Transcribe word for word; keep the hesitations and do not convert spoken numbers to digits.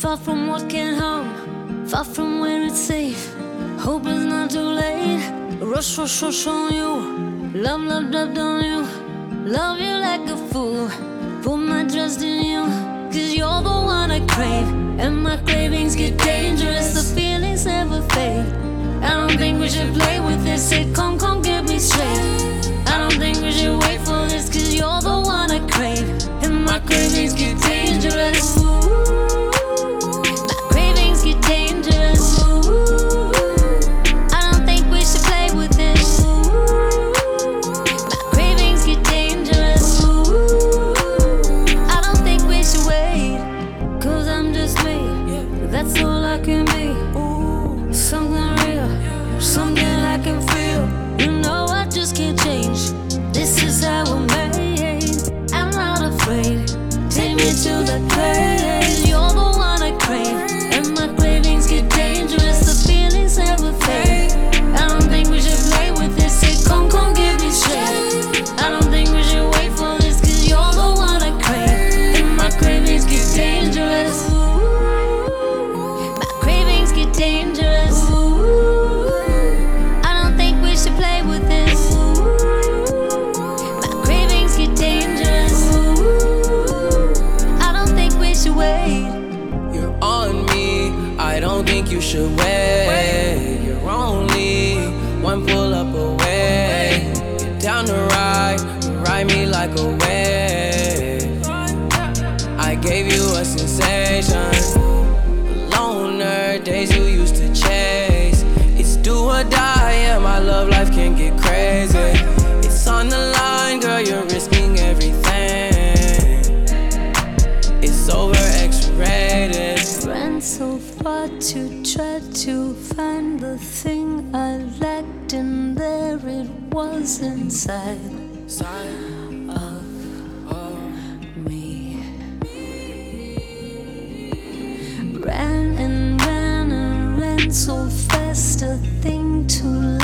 Far from what can harm, far from where it's safe. Hope it's not too late. Rush, rush, rush on you. Love, love, love on you. Love you like a fool. Put my trust in you, cause you're the one I crave. And my cravings get dangerous, the feelings never fade. I don't think we should play with this. Say, come, come, get me straight. I don't think we should wait for this, cause you're the one I crave. And my cravings get dangerous. My cravings get dangerous. I don't think we should play with this. My cravings get dangerous. I don't think we should wait, cause I'm just me. That's all I can be. Something real, something I can feel. You know I just can't change. This is how we're made. I'm not afraid. Take me to the place. You're the one I crave. And my cravings get dangerous. The feelings never fade. I don't think we should play with this. Say, come, come, get me straight. I don't think we should wait for this, cause you're the one I crave. And my cravings get dangerous. My cravings get dangerous. I don't think we should play with this. My cravings get dangerous. I don't think we should wait. You're on me, I don't think you should wait. You're only one pull up away. Get down to ride, ride me like a wave. I gave you a sensation. Loner days you used to chase. It's do or die, yeah, my love life can get crazy. It's on the line, girl, you're risking everything. It's over X-rated. Ran so far to try to find the thing I lacked, and there it was inside of me. Ran and ran and ran so fast, a thing to